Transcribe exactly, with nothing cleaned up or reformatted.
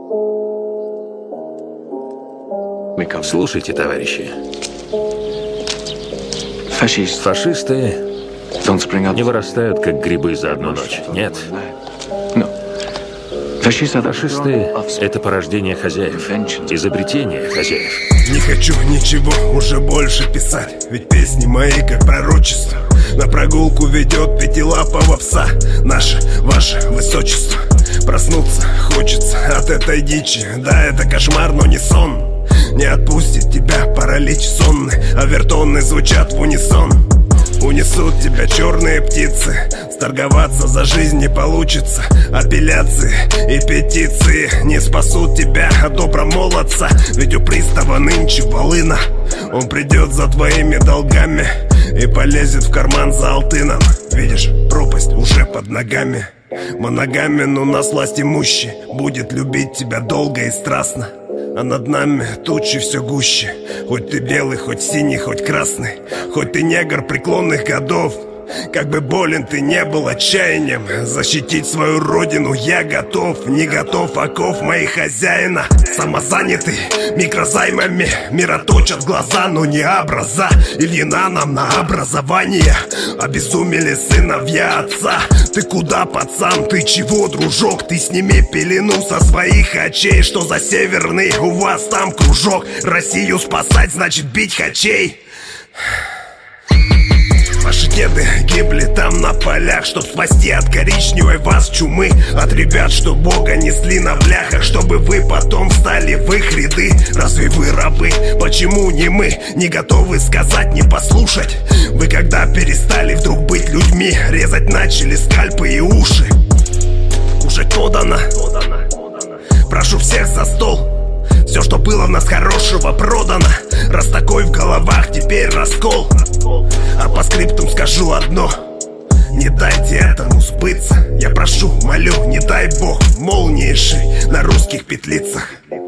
Слушайте, товарищи. Фашисты не вырастают, как грибы за одну ночь. Нет. Фашисты — это порождение хозяев, изобретение хозяев. Не хочу ничего уже больше писать, ведь песни мои как пророчество. На прогулку ведет пятилапого пса наше, ваше высочество. Проснуться хочется от этой дичи. Да, это кошмар, но не сон. Не отпустит тебя паралич сонный, овертоны звучат в унисон. Унесут тебя черные птицы, сторговаться за жизнь не получится. Апелляции и петиции не спасут тебя от добромолодца. Ведь у пристава нынче волына. Он придет за твоими долгами и полезет в карман за алтыном. Видишь, пропасть уже под ногами. Моногамен у нас власть имущий, будет любить тебя долго и страстно. А над нами тучи все гуще. Хоть ты белый, хоть синий, хоть красный, хоть ты негр преклонных годов. Как бы болен ты не был отчаянием, защитить свою родину я готов. Не готов оков моих хозяина. Самозанятый микрозаймами мироточат глаза, но не образа. Ильина нам на образование. Обезумели сыновья отца. Ты куда, пацан, ты чего, дружок? Ты сними пелену со своих очей. Что за северный у вас там кружок? Россию спасать значит бить хачей. Ваши деды гибли там на полях, чтоб спасти от коричневой вас чумы. От ребят, что Бога несли на бляхах, чтобы вы потом стали в их ряды. Разве вы рабы? Почему не мы? Не готовы сказать, не послушать? Вы когда перестали вдруг быть людьми, резать начали скальпы и уши. Уже подано. Прошу всех за стол. Все, что было в нас хорошего, продано. Раз такой в головах, теперь раскол. А по скриптам скажу одно: не дайте этому сбыться. Я прошу, молю, не дай бог молнии ши на русских петлицах.